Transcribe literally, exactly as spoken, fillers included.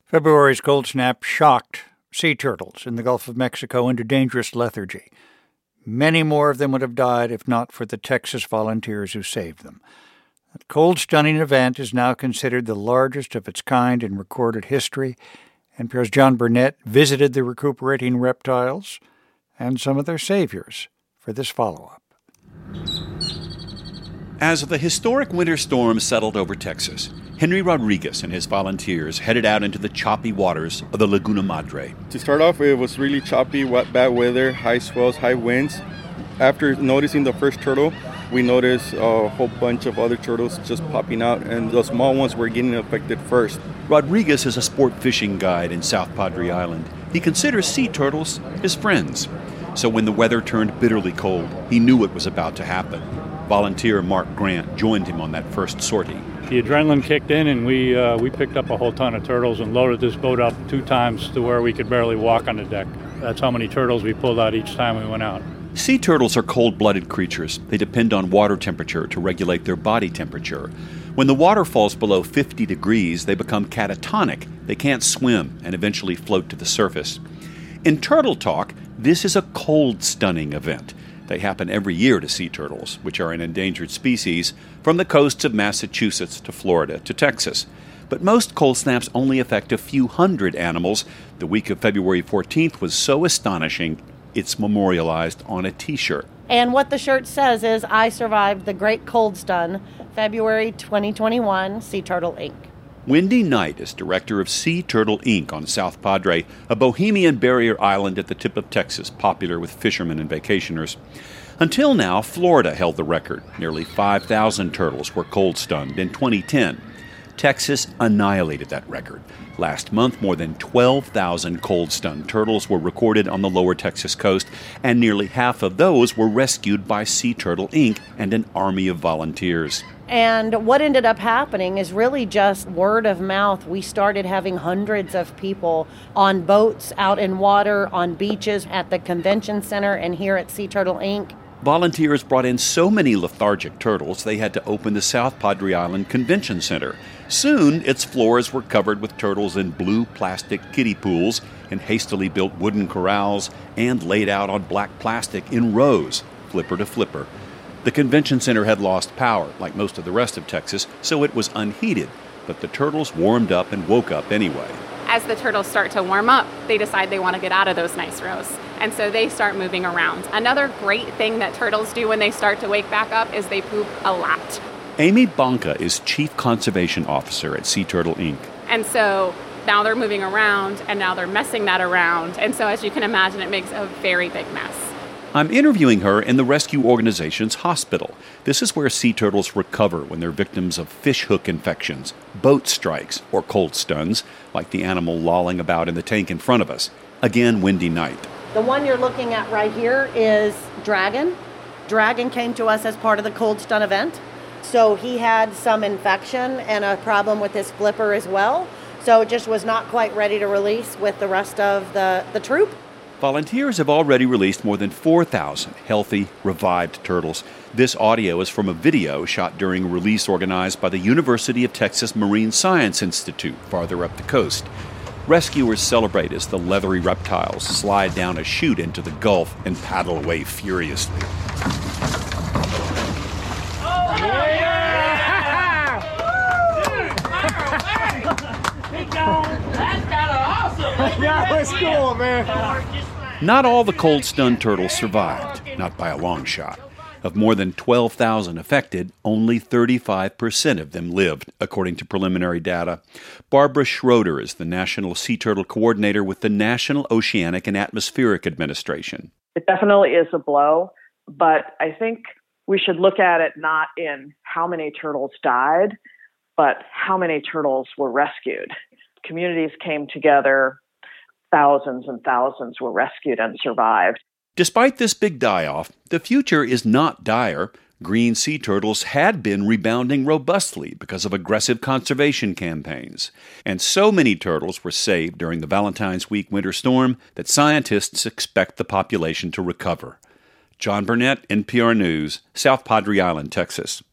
February's cold snap shocked sea turtles in the Gulf of Mexico into dangerous lethargy. Many more of them would have died if not for the Texas volunteers who saved them. That cold, stunning event is now considered the largest of its kind in recorded history. N P R's John Burnett visited the recuperating reptiles and some of their saviors for this follow-up. As the historic winter storm settled over Texas, Henry Rodriguez and his volunteers headed out into the choppy waters of the Laguna Madre. To start off, it was really choppy, wet, bad weather, high swells, high winds. After noticing the first turtle, we noticed a whole bunch of other turtles just popping out, and the small ones were getting affected first. Rodriguez is a sport fishing guide in South Padre Island. He considers sea turtles his friends. So when the weather turned bitterly cold, he knew it was about to happen. Volunteer Mark Grant joined him on that first sortie. The adrenaline kicked in, and we uh, we picked up a whole ton of turtles and loaded this boat up two times to where we could barely walk on the deck. That's how many turtles we pulled out each time we went out. Sea turtles are cold-blooded creatures. They depend on water temperature to regulate their body temperature. When the water falls below fifty degrees, they become catatonic. They can't swim and eventually float to the surface. In turtle talk, this is a cold-stunning event. They happen every year to sea turtles, which are an endangered species, from the coasts of Massachusetts to Florida to Texas. But most cold snaps only affect a few hundred animals. The week of February fourteenth was so astonishing, it's memorialized on a T-shirt. And what the shirt says is, I survived the Great Cold Stun, February twenty twenty-one, Sea Turtle, Incorporated. Wendy Knight is director of Sea Turtle, Incorporated on South Padre, a bohemian barrier island at the tip of Texas, popular with fishermen and vacationers. Until now, Florida held the record. Nearly five thousand turtles were cold-stunned in twenty ten. Texas annihilated that record. Last month, more than twelve thousand cold-stunned turtles were recorded on the lower Texas coast, and nearly half of those were rescued by Sea Turtle, Incorporated and an army of volunteers. And what ended up happening is really just word of mouth. We started having hundreds of people on boats, out in water, on beaches, at the convention center, and here at Sea Turtle, Incorporated. Volunteers brought in so many lethargic turtles they had to open the South Padre Island Convention Center. Soon, its floors were covered with turtles in blue plastic kiddie pools, in hastily built wooden corrals, and laid out on black plastic in rows, flipper to flipper. The convention center had lost power, like most of the rest of Texas, so it was unheated, but the turtles warmed up and woke up anyway. As the turtles start to warm up, they decide they want to get out of those nice rows. And so they start moving around. Another great thing that turtles do when they start to wake back up is they poop a lot. Amy Bonka is Chief Conservation Officer at Sea Turtle, Incorporated. And so now they're moving around, and now they're messing that around. And so as you can imagine, it makes a very big mess. I'm interviewing her in the rescue organization's hospital. This is where sea turtles recover when they're victims of fish hook infections, boat strikes, or cold stuns, like the animal lolling about in the tank in front of us. Again, Wendy Knight. The one you're looking at right here is Dragon. Dragon came to us as part of the cold stun event. So he had some infection and a problem with his flipper as well. So it just was not quite ready to release with the rest of the, the troop. Volunteers have already released more than four thousand healthy, revived turtles. This audio is from a video shot during a release organized by the University of Texas Marine Science Institute, farther up the coast. Rescuers celebrate as the leathery reptiles slide down a chute into the Gulf and paddle away furiously. Oh, yeah! That's kind of awesome! Yeah, that's cool, man. Not all the cold-stunned turtles survived, not by a long shot. Of more than twelve thousand affected, only thirty-five percent of them lived, according to preliminary data. Barbara Schroeder is the National Sea Turtle Coordinator with the National Oceanic and Atmospheric Administration. It definitely is a blow, but I think we should look at it not in how many turtles died, but how many turtles were rescued. Communities came together. Thousands and thousands were rescued and survived. Despite this big die-off, the future is not dire. Green sea turtles had been rebounding robustly because of aggressive conservation campaigns. And so many turtles were saved during the Valentine's Week winter storm that scientists expect the population to recover. John Burnett, N P R News, South Padre Island, Texas.